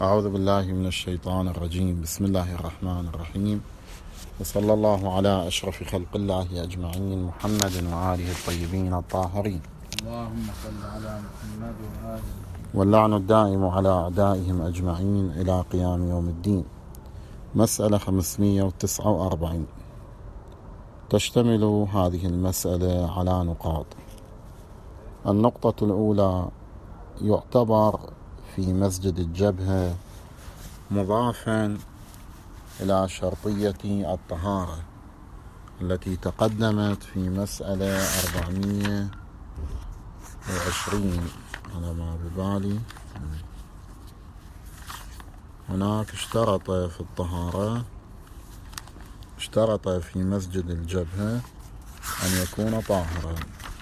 أعوذ بالله من الشيطان الرجيم. بسم الله الرحمن الرحيم، وصلى الله على أشرف خلق الله أجمعين، محمد وآله الطيبين الطاهرين. اللهم صل على محمد وآله. واللعن الدائم على أعدائهم أجمعين إلى قيام يوم الدين. مسألة 549. تشتمل هذه المسألة على نقاط. النقطة الأولى: يعتبر في مسجد الجبهة مضافا إلى شرطية الطهارة التي تقدمت في مسألة 420 على ما ببالي. هناك اشترط في الطهارة، اشترط في مسجد الجبهة أن يكون طاهرا.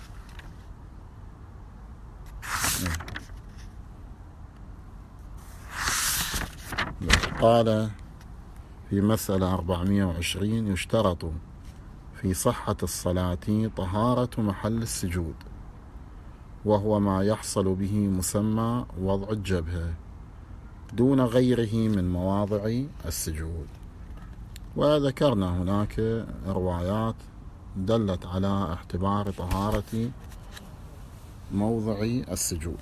قال في مسألة 420: يشترط في صحة الصلاة طهارة محل السجود، وهو ما يحصل به مسمى وضع الجبهة دون غيره من مواضع السجود. وذكرنا هناك روايات دلت على اعتبار طهارة موضع السجود.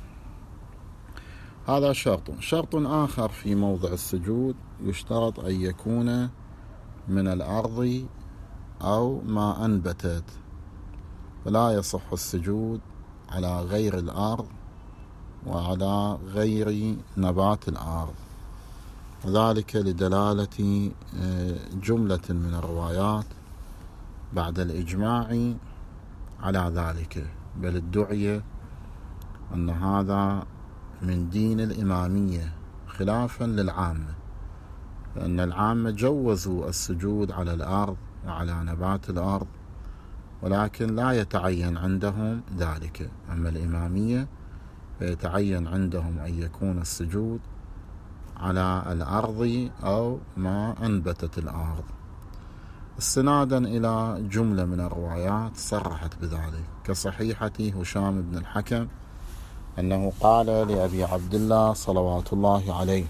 هذا شرط آخر في موضع السجود: يشترط أن يكون من الأرض أو ما أنبتت، فلا يصح السجود على غير الأرض وعلى غير نبات الأرض، وذلك لدلالة جملة من الروايات بعد الإجماع على ذلك، بل ادعي أن هذا من دين الإمامية خلافا للعامة، فإن العامة جوزوا السجود على الأرض وعلى نبات الأرض، ولكن لا يتعين عندهم ذلك. أما الإمامية فيتعين عندهم أن يكون السجود على الأرض أو ما أنبتت الأرض، استنادا إلى جملة من الروايات صرحت بذلك، كصحيحة هشام بن الحكم أنه قال لأبي عبد الله صلوات الله عليه: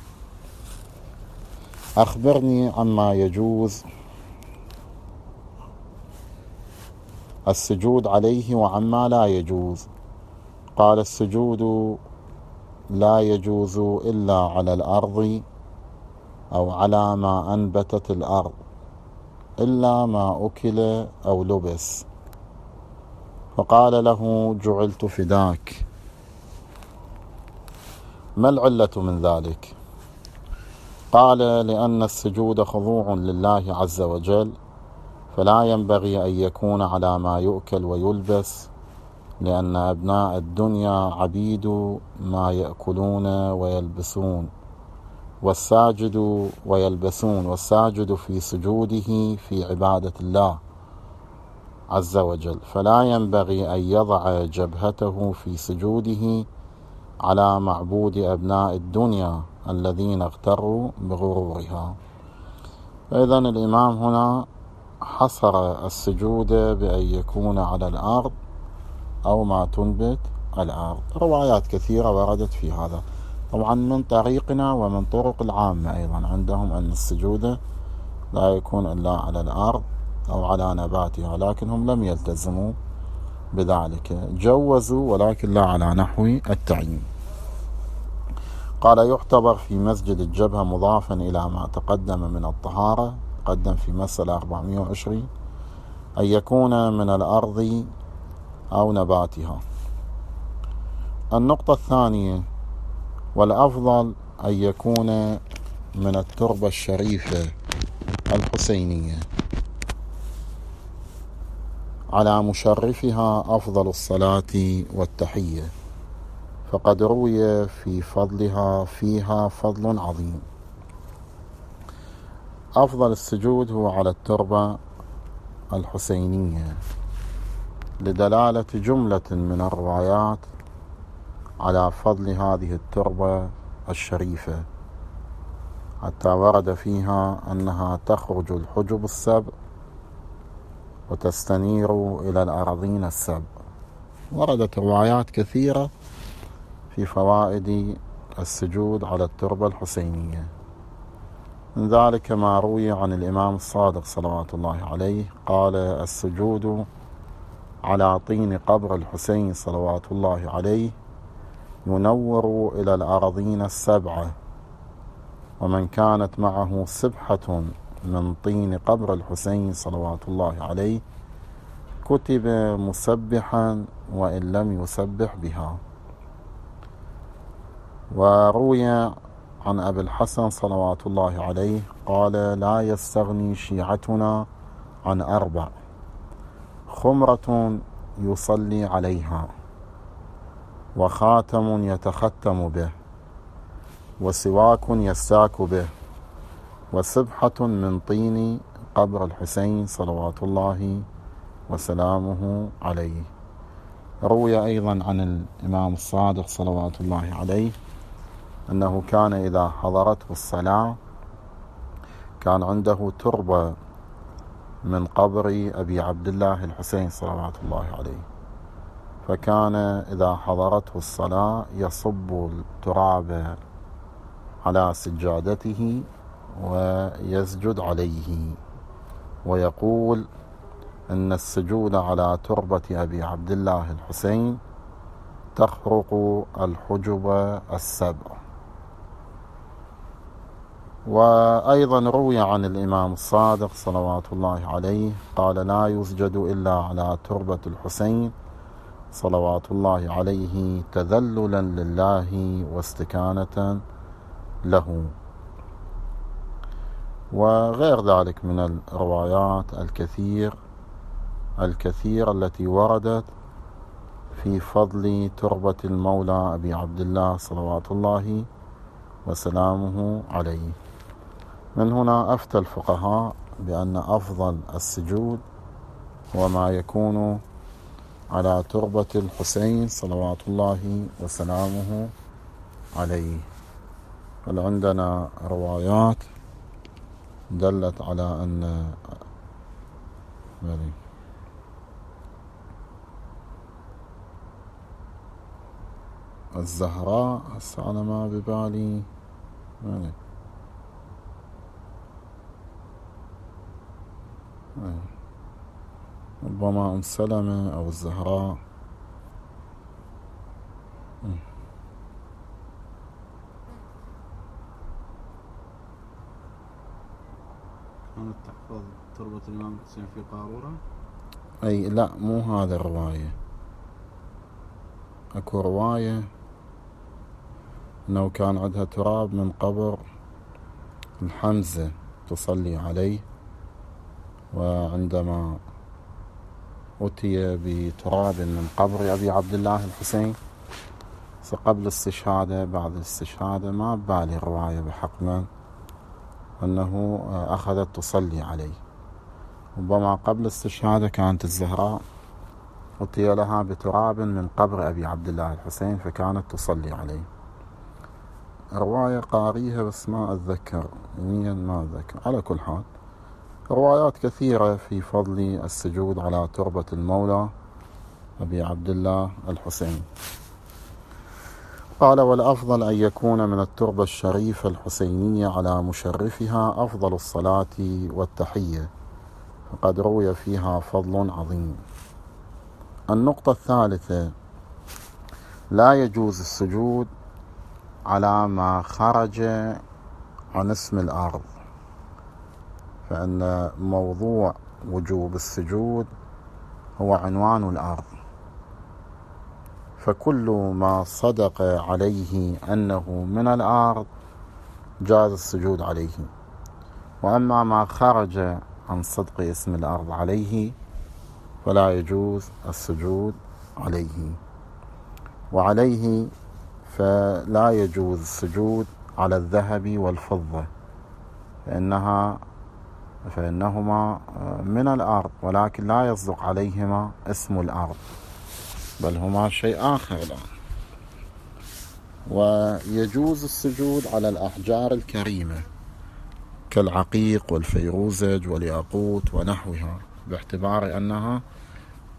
أخبرني عما يجوز السجود عليه وعما لا يجوز. قال: السجود لا يجوز إلا على الأرض أو على ما أنبتت الأرض، إلا ما أكل أو لبس. فقال له: جعلت فداك، ما العلة من ذلك؟ قال: لأن السجود خضوع لله عز وجل، فلا ينبغي أن يكون على ما يؤكل ويلبس، لأن أبناء الدنيا عبيد ما يأكلون ويلبسون، والساجد في سجوده في عبادة الله عز وجل، فلا ينبغي أن يضع جبهته في سجوده على معبود أبناء الدنيا الذين اغتروا بغرورها. فإذن الإمام هنا حصر السجود بأن يكون على الأرض أو ما تنبت الأرض. روايات كثيرة وردت في هذا، طبعا من طريقنا ومن طرق العامة أيضا عندهم أن السجود لا يكون إلا على الأرض أو على نباتها، لكنهم لم يلتزموا بذلك، جوزوا ولكن لا على نحو التعيين. قال: يعتبر في مسجد الجبهة مضافا إلى ما تقدم من الطهارة، تقدم في مسألة 420، أن يكون من الأرض أو نباتها. النقطة الثانية: والأفضل أن يكون من التربة الشريفة الحسينية، على مشرفها أفضل الصلاة والتحية، فقد روي في فضلها فيها فضل عظيم. أفضل السجود هو على التربة الحسينية، لدلالة جملة من الروايات على فضل هذه التربة الشريفة، حتى ورد فيها أنها تخرج الحجب السبع وتستنير إلى الأراضين السبع. وردت روايات كثيرة في فوائد السجود على التربة الحسينية. من ذلك ما روي عن الإمام الصادق صلوات الله عليه قال: السجود على طين قبر الحسين صلوات الله عليه ينور إلى الأراضين السبعة، ومن كانت معه سبحة من طين قبر الحسين صلوات الله عليه كتب مسبحا وإن لم يسبح بها. وروي عن أبي الحسن صلوات الله عليه قال: لا يستغني شيعتنا عن 4: خمرة يصلي عليها، وخاتم يتختم به، وسواك يستاك به، وسبحة من طين قبر الحسين صلوات الله وسلامه عليه. روي أيضا عن الإمام الصادق صلوات الله عليه أنه كان إذا حضرته الصلاة كان عنده تربة من قبر أبي عبد الله الحسين صلوات الله عليه، فكان إذا حضرته الصلاة يصب التراب على سجادته ويسجد عليه، ويقول إن السجود على تربة أبي عبد الله الحسين تخرق الحجب السبع. وأيضا روي عن الإمام الصادق صلوات الله عليه قال: لا يسجد إلا على تربة الحسين صلوات الله عليه تذللا لله واستكانة له. وغير ذلك من الروايات الكثير التي وردت في فضل تربة المولى أبي عبد الله صلوات الله وسلامه عليه. من هنا أفتى الفقهاء بأن أفضل السجود هو ما يكون على تربة الحسين صلوات الله وسلامه عليه. بل عندنا روايات دلت على أن الزهراء، هسه أنا ما ببالي ربما أم سلمة أو الزهراء كانت تحفظ تربة الإمام الحسين في قارورة. أي لا، مو هذا الرواية. أكو رواية أنه كان عندها تراب من قبر الحمزة تصلي عليه، وعندما أتي بتراب من قبر أبي عبد الله الحسين قبل الاستشهادة بعد الاستشهادة ما ببالي الرواية بحق من أنه أخذت تصلي عليه. ربما قبل الاستشهادة كانت الزهراء أتي لها بتراب من قبر أبي عبد الله الحسين فكانت تصلي عليه. رواية قاريها بس ما أتذكر يميا، ما أتذكر. على كل حال روايات كثيرة في فضل السجود على تربة المولى أبي عبد الله الحسين. قال: والأفضل أن يكون من التربة الشريفة الحسينية على مشرفها أفضل الصلاة والتحية، فقد روي فيها فضل عظيم. النقطة الثالثة: لا يجوز السجود على ما خرج عن اسم الأرض، فإن موضوع وجوب السجود هو عنوان الأرض، فكل ما صدق عليه أنه من الأرض جاز السجود عليه، وأما ما خرج عن صدق اسم الأرض عليه فلا يجوز السجود عليه. وعليه فلا يجوز السجود على الذهب والفضة فإنهما من الأرض، ولكن لا يصدق عليهما اسم الأرض، بل هما شيء آخر الآن. ويجوز السجود على الأحجار الكريمة كالعقيق والفيروزج والياقوت ونحوها، باعتبار أنها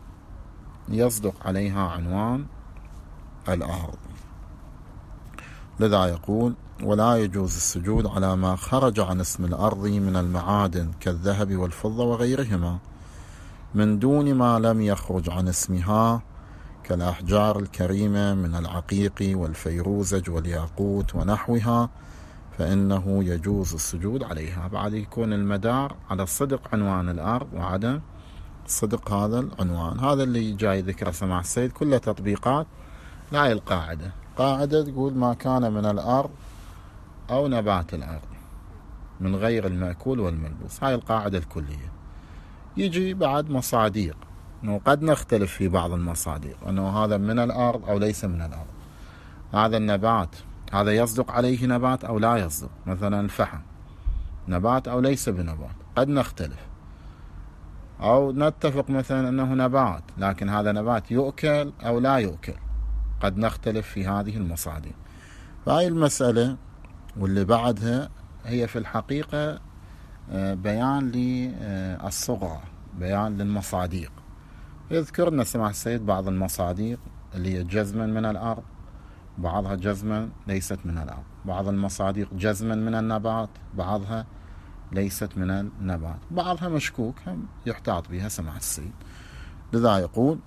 يصدق عليها عنوان الأرض. لذا يقول ولا يجوز السجود على ما خرج عن اسم الأرض من المعادن كالذهب والفضة وغيرهما من دون ما لم يخرج عن اسمها كالأحجار الكريمة من العقيق والفيروزج والياقوت ونحوها، فإنه يجوز السجود عليها. بعد يكون المدار على صدق عنوان الأرض وعدم صدق هذا العنوان. هذا اللي جاي ذكره سماحة السيد كله تطبيقات لهاي القاعدة. قاعدة تقول ما كان من الأرض أو نبات الأرض من غير المأكول والملبوس، هاي القاعدة الكلية. يجي بعد مصاديق، أنه قد نختلف في بعض المصاديق أنه هذا من الأرض أو ليس من الأرض، هذا النبات هذا يصدق عليه نبات أو لا يصدق. مثلا الفحم نبات أو ليس بنبات، قد نختلف أو نتفق مثلا أنه نبات لكن هذا نبات يؤكل أو لا يؤكل، قد نختلف في هذه المصادر. فهذه المسألة واللي بعدها هي في الحقيقة بيان للصغرى، بيان للمصاديق. يذكرنا سماحة السيد بعض المصاديق اللي هي جزما من الأرض، بعضها جزما ليست من الأرض، بعض المصاديق جزما من النبات، بعضها ليست من النبات، بعضها مشكوك هم يحتاط بها سماحة السيد. لذا يقول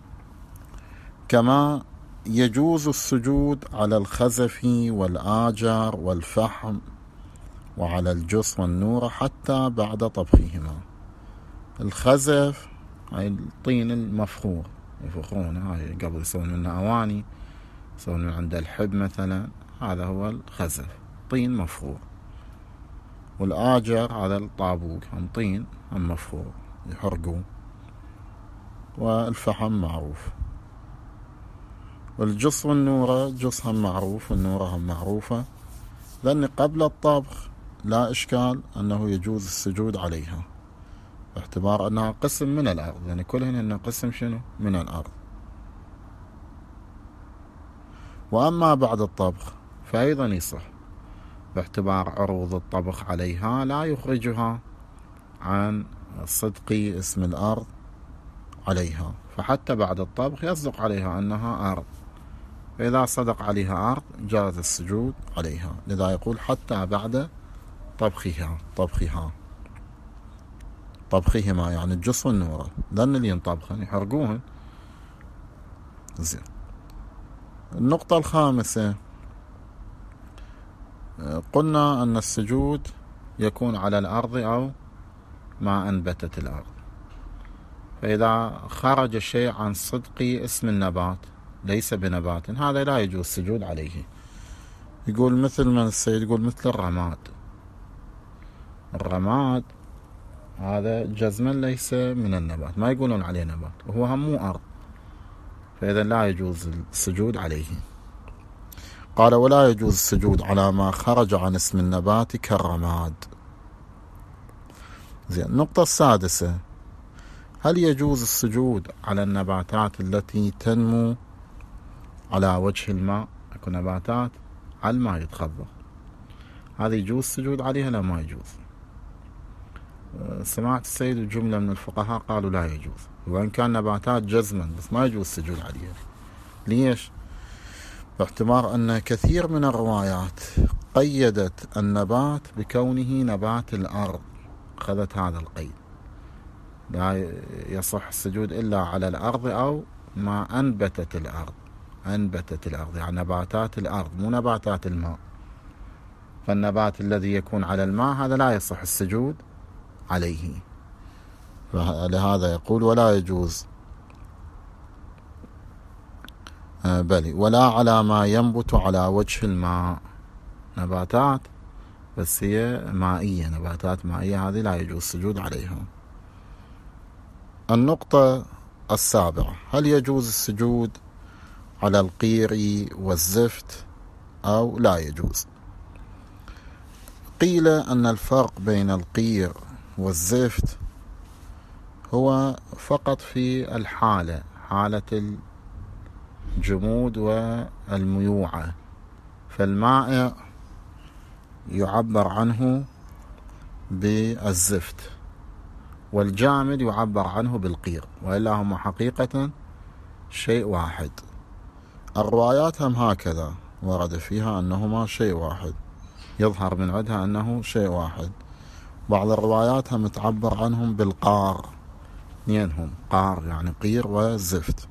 كما يجوز السجود على الخزف والآجر والفحم وعلى الجص والنور حتى بعد طبخهما. الخزف هاي الطين المفخور يفخرونه، هاي قبل يسوون منه أواني، يسوون من عند الحب مثلا، هذا هو الخزف طين مفخور. والآجر هذا الطابوق هم طين هم مفخور يحرقوه. والفحم معروف. والجص والنورة، جص هم معروف والنورة هم معروفة، لأن قبل الطبخ لا إشكال أنه يجوز السجود عليها باعتبار أنها قسم من الأرض، يعني كلهن أنها قسم شنو من الأرض. وأما بعد الطبخ فأيضا يصح باعتبار عروض الطبخ عليها لا يخرجها عن صدق اسم الأرض عليها، فحتى بعد الطبخ يصدق عليها أنها أرض، فإذا صدق عليها أرض جاز السجود عليها. لذا يقول حتى بعد طبخهما يعني الجص والنورة، لأن اللي ينطبخن يحرقوهن. زين. النقطة الخامسة قلنا أن السجود يكون على الأرض أو ما أنبتت الأرض، فإذا خرج الشيء عن صدق اسم النبات ليس بنبات هذا لا يجوز السجود عليه. يقول مثل من السيد يقول مثل الرماد هذا جزما ليس من النبات، ما يقولون عليه نبات وهو هم مو أرض، فإذا لا يجوز السجود عليه. قال ولا يجوز السجود على ما خرج عن اسم النبات كالرماد. زين. النقطة السادسة هل يجوز السجود على النباتات التي تنمو على وجه الماء؟ اكو نباتات على الماء يتخبط، هذه يجوز السجود عليها لا ما يجوز؟ سمعت السيد الجملة من الفقهاء قالوا لا يجوز، وإن كان نباتات جزما بس ما يجوز السجود عليها. ليش؟ باعتبار أن كثير من الروايات قيدت النبات بكونه نبات الأرض، أخذت هذا القيد، لا يصح السجود إلا على الأرض أو ما أنبتت الأرض. يعني نباتات الأرض مو نباتات الماء، فالنبات الذي يكون على الماء هذا لا يصح السجود عليه. لهذا يقول ولا يجوز بل ولا على ما ينبت على وجه الماء، نباتات بس هي مائية، نباتات مائية هذه لا يجوز السجود عليها. النقطة السابعة هل يجوز السجود على القير والزفت أو لا يجوز؟ قيل أن الفرق بين القير والزفت هو فقط في الحالة، حالة الجمود والميوعة، فالمائع يعبر عنه بالزفت والجامد يعبر عنه بالقير، وإلا هم حقيقة شيء واحد. الروايات هم هكذا، ورد فيها أنهما شيء واحد، يظهر من عندها أنه شيء واحد. بعض الروايات هم تعبر عنهم بالقار، اثنينهم قار يعني قير وزفت.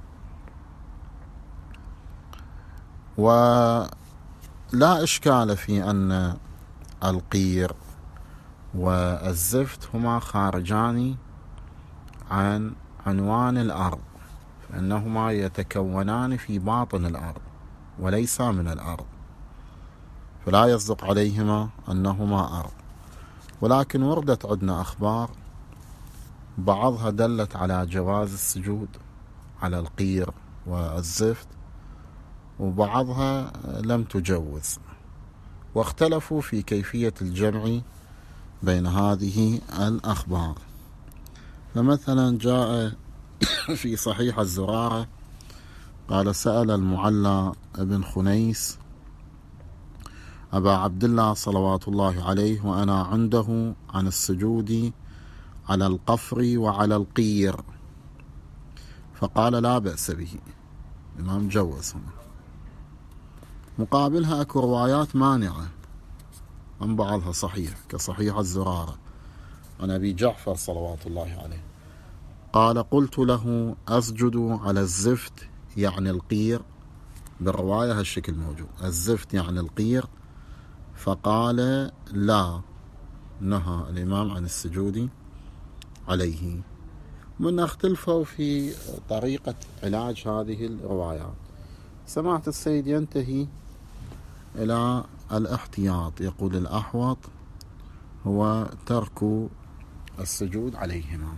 ولا إشكال في أن القير والزفت هما خارجان عن عنوان الأرض، فإنهما يتكونان في باطن الأرض وليس من الأرض، فلا يصدق عليهما أنهما أرض. ولكن وردت عندنا أخبار بعضها دلت على جواز السجود على القير والزفت، وبعضها لم تجوز، واختلفوا في كيفية الجمع بين هذه الأخبار. فمثلا جاء في صحيح الزرارة قال: سأل المعلى بن خنيس أبا عبد الله صلوات الله عليه وأنا عنده عن السجود على القفر وعلى القير، فقال: لا بأس به. الإمام جوز هنا. مقابلها أكو روايات مانعة عن بعضها صحيح، كصحيح الزرارة عن أبي جعفر صلوات الله عليه قال: قلت له: أسجد على الزفت يعني القير؟ بالرواية هالشكل موجود، الزفت يعني القير، فقال: لا، نهى الإمام عن السجود عليه. من اختلفوا في طريقة علاج هذه الروايات. سماحة السيد ينتهي إلى الاحتياط، يقول: الأحوط هو ترك السجود عليهما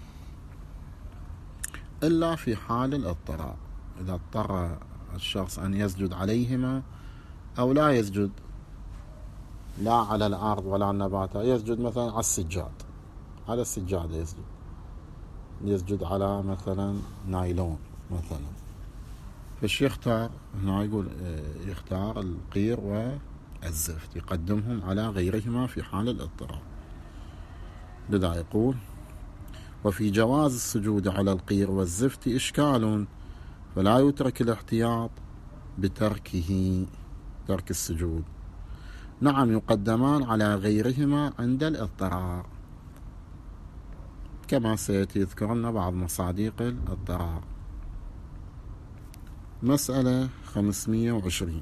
إلا في حال الاضطرار، إذا اضطر الشخص أن يسجد عليهما أو لا يسجد لا على الأرض ولا على النبات، يسجد مثلا على السجاد، على السجادة يسجد على مثلا نايلون مثلا، فش يختار هنا؟ يقول يختار القير والزفت، يقدمهم على غيرهما في حال الاضطرار. بدأ يقول: وفي جواز السجود على القير والزفت إشكال، فلا يترك الاحتياط بتركه، ترك السجود. نعم، يقدمان على غيرهما عند الاضطرار، كما سيأتي يذكرنا بعض مصادق الاضطرار. مسألة 550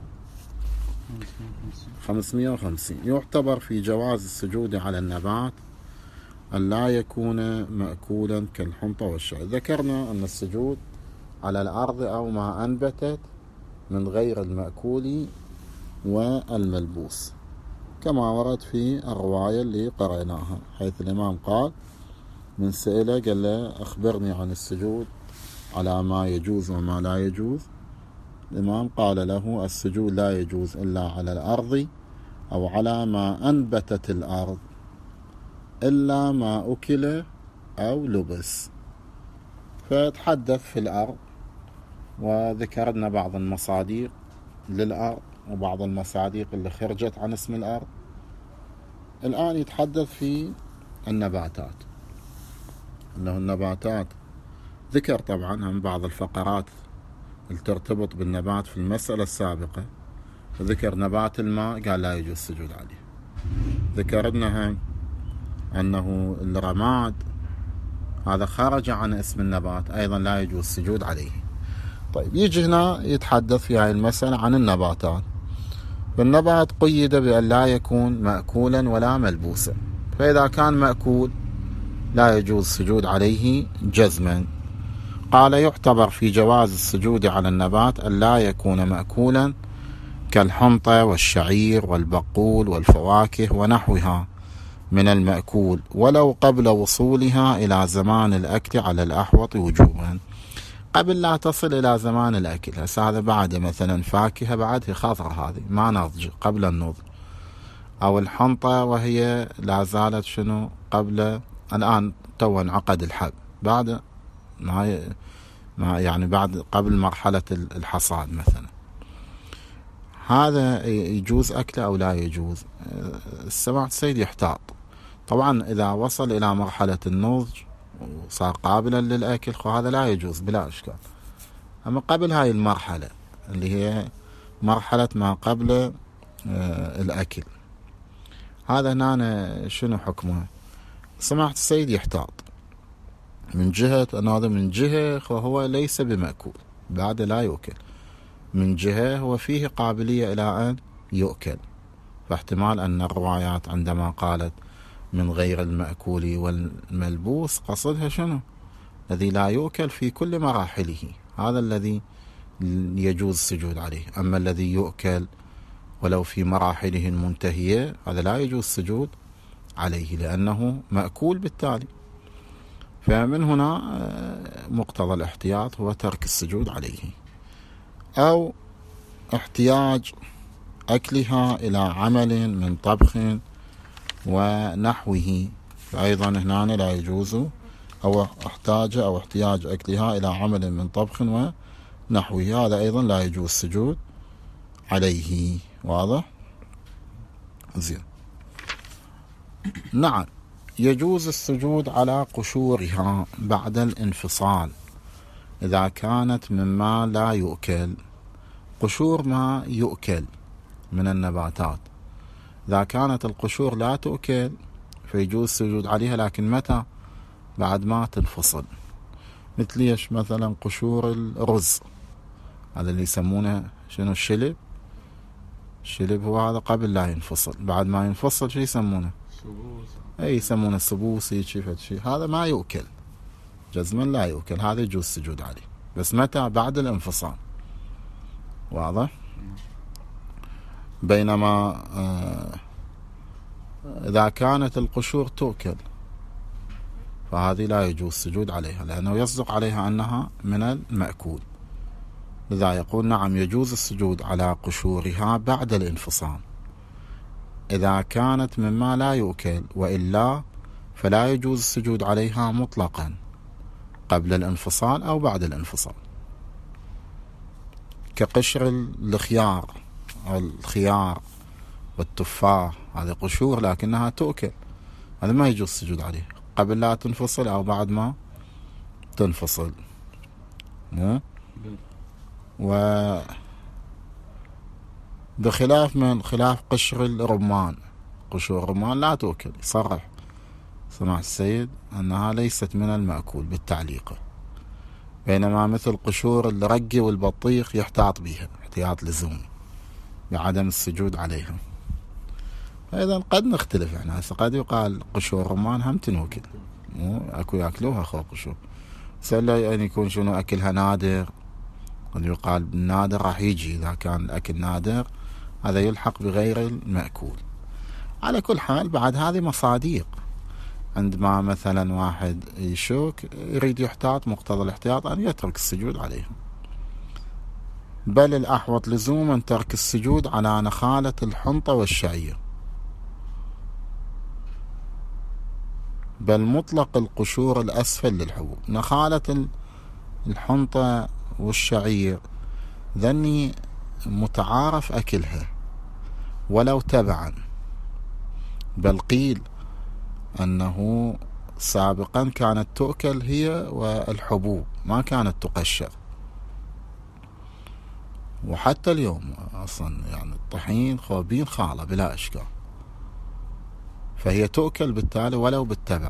يعتبر في جواز السجود على النبات أن لا يكون مأكولا كالحنطة والشعير. ذكرنا أن السجود على الأرض أو ما أنبتت من غير المأكول والملبوس، كما ورد في الرواية اللي قرأناها، حيث الإمام قال: من سئله قال له: أخبرني عن السجود على ما يجوز وما لا يجوز. الإمام قال له: السجود لا يجوز إلا على الأرض أو على ما أنبتت الأرض إلا ما أكل أو لبس. فتحدث في الأرض وذكرنا بعض المصادق للأرض وبعض المصادق اللي خرجت عن اسم الأرض. الآن يتحدث في النباتات، أنه النباتات ذكر طبعا هم بعض الفقرات اللي ترتبط بالنبات في المسألة السابقة، فذكر نبات الماء قال لا يجوز السجود عليه. ذكرنا أنه الرماد هذا خرج عن اسم النبات، أيضا لا يجوز السجود عليه. طيب، يجي هنا يتحدث في هذه المسألة عن النباتات. فالنبات قيد بأن لا يكون مأكولا ولا ملبوسا، فإذا كان مأكول لا يجوز السجود عليه جزما. قال: يعتبر في جواز السجود على النبات أن لا يكون مأكولا كالحنطة والشعير والبقول والفواكه ونحوها من المأكول، ولو قبل وصولها إلى زمان الأكل على الأحوط وجوبا. قبل لا تصل إلى زمان الأكل، هذا بعد مثلا فاكهة بعد خضرة، هذه ما نضج، قبل النضج. أو الحنطة وهي لا زالت شنو قبل، الآن تو انعقد الحب، بعد ما يعني بعد قبل مرحلة الحصاد مثلا، هذا يجوز أكله أو لا يجوز؟ السماحة السيد يحتاط. طبعا إذا وصل إلى مرحلة النضج وصار قابلا للأكل هذا لا يجوز بلا إشكال. أما قبل هاي المرحلة اللي هي مرحلة ما قبل الأكل. هذا هنا شنو حكمه؟ سماحة السيد يحتاط من جهة أن هذا من جهة هو ليس بمأكول بعد لا يؤكل، من جهة هو فيه قابلية إلى أن يؤكل، فاحتمال أن الروايات عندما قالت من غير المأكول والملبوس قصدها شنو؟ الذي لا يؤكل في كل مراحله، هذا الذي يجوز السجود عليه. أما الذي يؤكل ولو في مراحله المنتهية هذا لا يجوز السجود عليه لأنه مأكول بالتالي. فمن هنا مقتضى الاحتياط هو ترك السجود عليه، أو احتياج أكلها إلى عمل من طبخ ونحوه، فأيضا هنا لا يجوز، أو احتياج أكلها إلى عمل من طبخ ونحوه، هذا أيضا لا يجوز السجود عليه. واضح؟ زين. نعم، يجوز السجود على قشورها بعد الانفصال إذا كانت مما لا يؤكل. قشور ما يؤكل من النباتات، إذا كانت القشور لا تؤكل فيجوز السجود عليها، لكن متى؟ بعد ما تنفصل. مثل ايش؟ مثلا قشور الرز، هذا اللي يسمونه شنو؟ الشلب. الشلب هو هذا قبل لا ينفصل، بعد ما ينفصل شو يسمونه؟ سبوس. اي يسمونه السبوسي، شيء هذا ما يؤكل جزما، لا يؤكل، هذا يجوز السجود عليه، بس متى؟ بعد الانفصال. واضح؟ بينما إذا كانت القشور تؤكل فهذه لا يجوز السجود عليها، لأنه يصدق عليها أنها من المأكول. لذا يقول نعم يجوز السجود على قشورها بعد الانفصال إذا كانت مما لا يؤكل، وإلا فلا يجوز السجود عليها مطلقا قبل الانفصال أو بعد الانفصال، كقشر الخيار والتفاح، هذه قشور لكنها تؤكل، هذا ما يجوز السجود عليه قبل لا تنفصل أو بعد ما تنفصل. بخلاف خلاف قشر الرمان، قشور الرمان لا تؤكل، يصرح سماحة السيد أنها ليست من المأكول بالتعليقة، بينما مثل قشور الرقي والبطيخ يحتاط بها احتياط لزومي بعدم السجود عليها. فإذا قد نختلف، يعني قد يقال قشور الرمان هم تنوكل، اكو ياكلوها خو قشور، سألا أن يكون شنو أكلها نادر، قد يقال بالنادر راح يجي، إذا كان الأكل نادر هذا يلحق بغير المأكول. على كل حال بعد هذه مصاديق، عندما مثلا واحد يشوك يريد يحتاط، مقتضى الاحتياط أن يترك السجود عليه، بل الأحوط لزوما ترك السجود على نخالة الحنطة والشعير، بل مطلق القشور الأسفل للحبوب. نخالة الحنطة والشعير ذني متعارف أكلها ولو تبعا، بل قيل أنه سابقا كانت تؤكل هي والحبوب، ما كانت تقشر، وحتى اليوم أصلا يعني الطحين خوبين خالة بلا إشكال، فهي تؤكل بالتالي ولو بالتبع،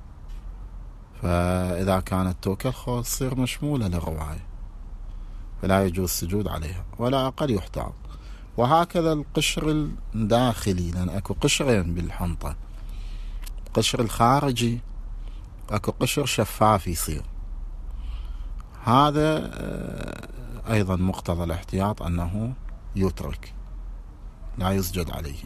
فإذا كانت تؤكل تصير مشمولة للرواية، فلا يجوز السجود عليها ولا أقل يحتاط. وهكذا القشر الداخلي، لأن أكو قشرين بالحنطة، قشر الخارجي أكو قشر شفاف يصير، هذا أيضا مقتضى الاحتياط أنه يترك لا يسجد عليه.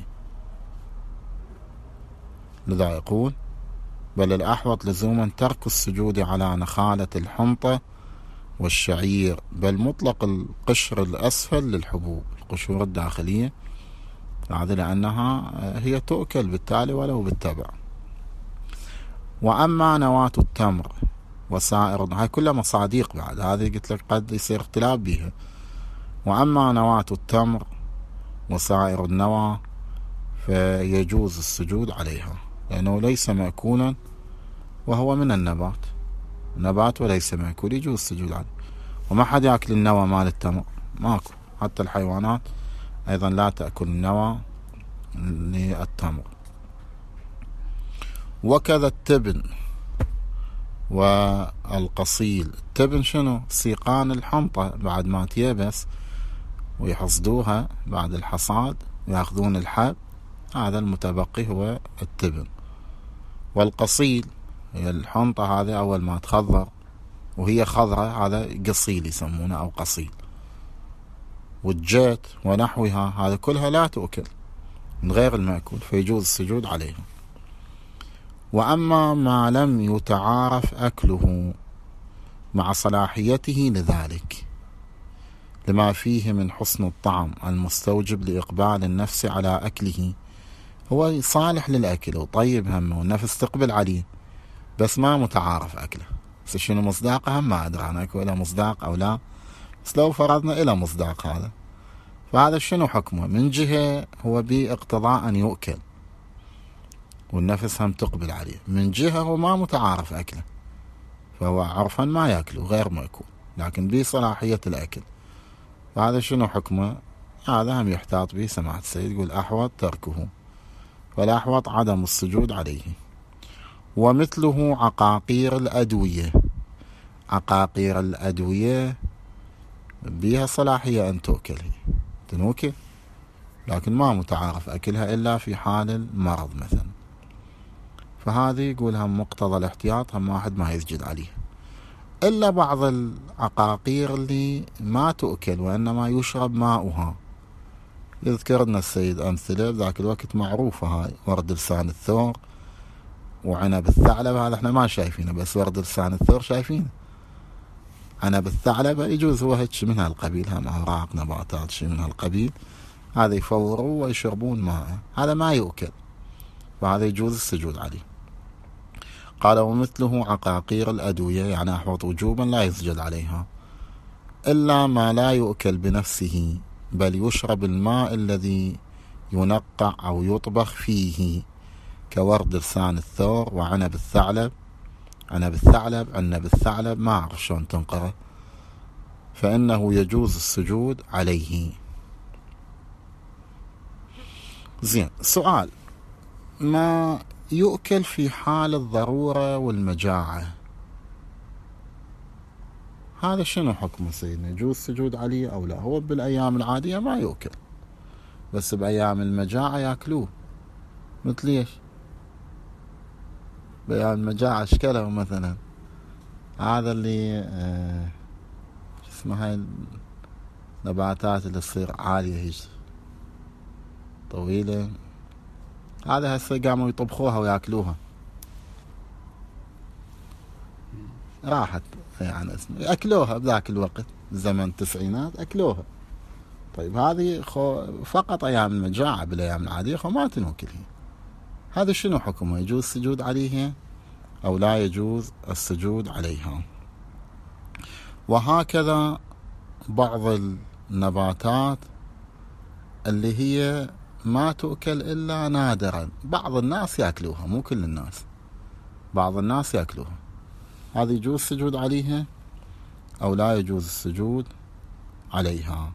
لذا يقول بل الأحوط لزوما ترك السجود على نخالة الحنطة والشعير، بل مطلق القشر الأسفل للحبوب، القشور الداخلية، هذه لأنها هي تؤكل بالتالي ولو بالتبع. وأما نواة التمر وسائر، هاي كلها مصاديق بعد، هذه قلت لك قد يصير اختلاف بها. وأما نواة التمر وسائر النوى فيجوز السجود عليها، لأنه ليس مأكولا وهو من النبات، نبات وليس مأكول، يجوز السجود عليه. وما حد يأكل النوى مال التمر، ماكو، حتى الحيوانات أيضا لا تأكل النوى للتمر. وكذا التبن والقصيل. التبن شنو؟ سيقان الحنطة بعد ما تيبس ويحصدوها بعد الحصاد ويأخذون الحب، هذا المتبقي هو التبن. والقصيل هي الحنطة هذه أول ما تخضر وهي خضرة، هذا قصيل يسمونه أو قصيل. والجيت ونحوها هذا كلها لا تؤكل من غير المأكول، فيجوز السجود عليها. وأما ما لم يتعارف أكله مع صلاحيته لذلك لما فيه من حسن الطعم المستوجب لإقبال النفس على أكله، هو صالح للأكل وطيب همه والنفس تقبل عليه، بس ما متعارف أكله. بس شنو مصداقه هم ما أدري أنا إلى مصداق أو لا، بس لو فرضنا إلى مصداق هذا، فهذا شنو حكمه؟ من جهة هو باقتضاء أن يؤكل والنفس هم تقبل عليه، من جهة هو ما متعارف أكله، فهو عرفا ما يأكله غير مأكول لكن بصلاحية الأكل، فهذا شنو حكمه؟ هذا هم يحتاط به سماحة السيد، يقول أحوط تركه، والأحوط عدم السجود عليه. ومثله عقاقير الأدوية. عقاقير الأدوية بها صلاحية أن تؤكل، تنوكل لكن ما متعارف أكلها إلا في حال المرض مثلا، فهذه يقول هم مقتضى الاحتياط هم واحد ما يسجد عليها. إلا بعض العقاقير اللي ما تؤكل وإنما يشرب ماؤها، يذكر لنا السيد أمثلة ذاك الوقت معروفة، هاي ورد لسان الثور وعنب الثعلب، هذا احنا ما شايفينه، بس ورد لسان الثور شايفينه. عنب الثعلب يجوز هو هيك من هالقبيل، هم أوراق نباتات شيء من هالقبيل، هذا يفوروا ويشربون ماء، هذا ما يؤكل، وهذا يجوز السجود عليه. قال ومثله عقاقير الأدوية، يعني أحوط وجوبا لا يسجد عليها، إلا ما لا يؤكل بنفسه بل يشرب الماء الذي ينقع أو يطبخ فيه، كورد لسان الثور وعنب الثعلب. عنب الثعلب ما أعرف شلون تنقره، فإنه يجوز السجود عليه. زين، سؤال: ما يؤكل في حال الضرورة والمجاعة، هذا شنو حكمه سيدنا؟ يجوز السجود عليه أو لا؟ هو بالأيام العادية ما يؤكل، بس بأيام المجاعة يأكلوه. مثل ايش؟ بأيام المجاعة اشكاله مثلا هذا اللي اسمها هاي النباتات اللي تصير عالية هيك طويلة، هذا هسه قاموا يطبخوها ويأكلوها، راحت يعني اسمه أكلوها بذاك الوقت زمن التسعينات أكلوها. طيب هذه فقط أيام المجاعة، بالأيام العادية ما تنوكل هي، هذا شنو حكمه؟ يجوز السجود عليها أو لا يجوز السجود عليها؟ وهكذا بعض النباتات اللي هي ما تؤكل إلا نادرا، بعض الناس يأكلوها، مو كل الناس، بعض الناس يأكلوها، هذه يجوز السجود عليها أو لا يجوز السجود عليها؟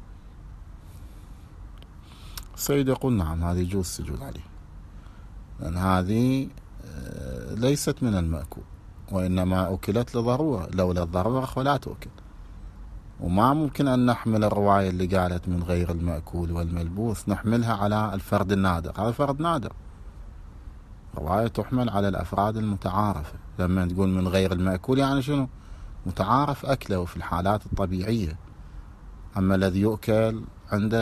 السيد يقول نعم، هذه يجوز السجود عليها، لأن هذه ليست من المأكول، وإنما أكلت لضرورة، لولا الضرورة فلا تؤكل. وما ممكن أن نحمل الرواية اللي قالت من غير المأكول والملبوس نحملها على الفرد النادر، هذا فرد نادر، رواية تحمل على الأفراد المتعارفة. لما تقول من غير المأكول يعني شنو؟ متعارف أكله في الحالات الطبيعية. أما الذي يؤكل عند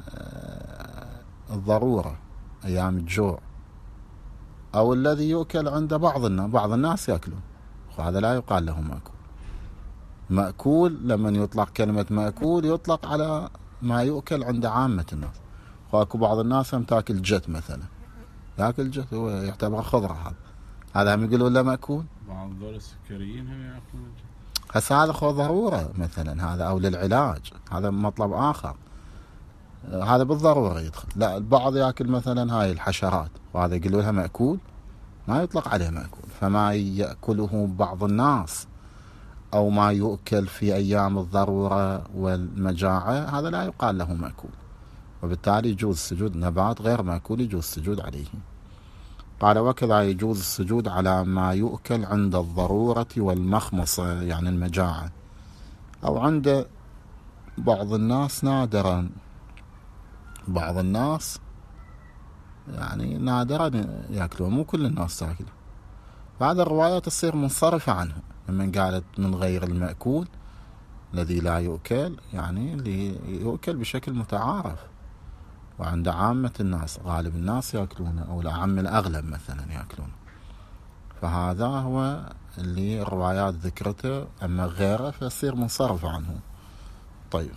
الضرورة أيام الجوع، أو الذي يؤكل عند بعض الناس يأكلون، وهذا لا يقال له مأكول. مأكول لما يطلق كلمة مأكول يطلق على ما يؤكل عند عامة الناس، واكو بعض الناس هم تاكل جت مثلا، ياكل جت هو يعتبر خضرة، هذا هم يقولون له مأكول. بعض دول السكريين هم ياكلون الجت، هسه هذا خو ضرورة مثلا، هذا أو للعلاج، هذا مطلب آخر، هذا بالضرورة يدخل. لا، البعض يأكل مثلا هاي الحشرات وهذا يقولوا لها مأكول، ما يطلق عليه مأكول. فما يأكله بعض الناس أو ما يؤكل في أيام الضرورة والمجاعة، هذا لا يقال له مأكول، وبالتالي يجوز السجود. نبات غير مأكول يجوز السجود عليه. قال وكذا يجوز السجود على ما يؤكل عند الضرورة والمخمصة، يعني المجاعة، أو عند بعض الناس نادرا. بعض الناس يعني نادرا يأكلوه، مو كل الناس تأكله. بعد الروايات تصير منصرفة عنه، لمن قالت من غير المأكول الذي لا يؤكل، يعني اللي يؤكل بشكل متعارف وعند عامة الناس، غالب الناس يأكلونه، أو الأعم الأغلب مثلا يأكلونه. فهذا هو اللي الروايات ذكرته، أما غيره فيصير منصرف عنه. طيب،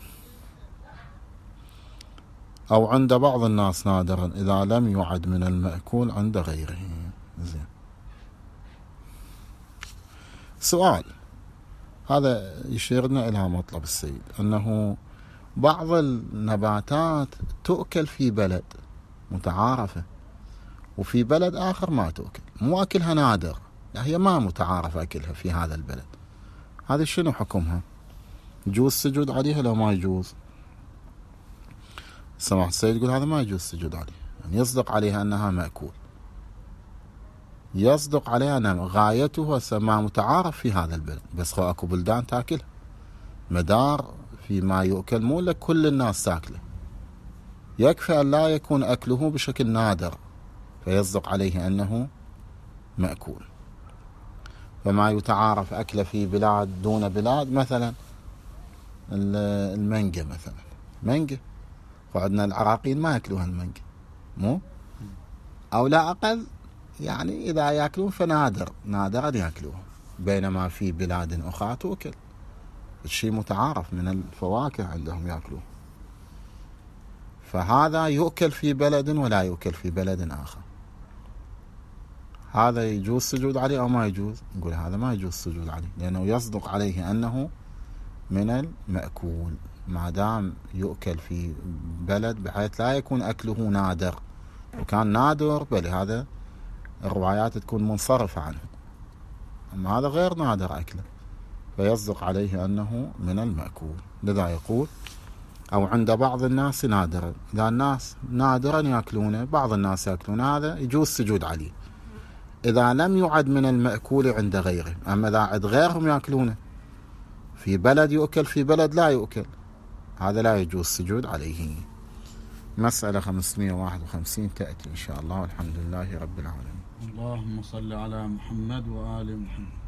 أو عند بعض الناس نادرا إذا لم يعد من المأكول عند غيره. زين. سؤال، هذا يشيرنا إلى مطلب السيد، أنه بعض النباتات تؤكل في بلد متعارفة، وفي بلد آخر ما تؤكل، مو أكلها نادر، هي ما متعارف أكلها في هذا البلد. هذه شنو حكمها؟ يجوز السجود عليها لو ما يجوز؟ سماحة السيد يقول هذا ما يجوز السجود عليه، يعني يصدق عليها أنها مأكول، يصدق عليها أن غايته ما متعارف في هذا البلد، بس هو أكو بلدان تاكله، مدار في ما يؤكل، مو لك كل الناس تاكله، يكفي أن لا يكون أكله بشكل نادر فيصدق عليه أنه مأكول. فما يتعارف أكله في بلاد دون بلاد، مثلا المانجا مثلا، مانجا، وعندنا العراقيين ما يأكلوها المانجا، مو أو لا أقل، يعني إذا يأكلون فنادر، نادرا يأكلوها، بينما في بلاد أخرى تؤكل، الشيء متعارف من الفواكه عندهم يأكلوه. فهذا يؤكل في بلد ولا يؤكل في بلد آخر، هذا يجوز السجود عليه أو ما يجوز؟ نقول هذا ما يجوز السجود عليه، لأنه يصدق عليه أنه من المأكول، ما دام يؤكل في بلد بحيث لا يكون أكله نادر. وكان نادر بل هذا الروايات تكون منصرفة عنه، أما هذا غير نادر أكله، فيصدق عليه أنه من المأكول. لذا يقول أو عند بعض الناس نادرا، إذا الناس نادرا يأكلونه، بعض الناس يأكلون، هذا يجوز السجود عليه إذا لم يعد من المأكول عند غيره. أما إذا عد غيرهم يأكلونه، في بلد يؤكل في بلد لا يؤكل، هذا لا يجوز السجود عليه. مسألة 551 تأتي إن شاء الله، والحمد لله رب العالمين. اللهم صل على محمد وآل محمد.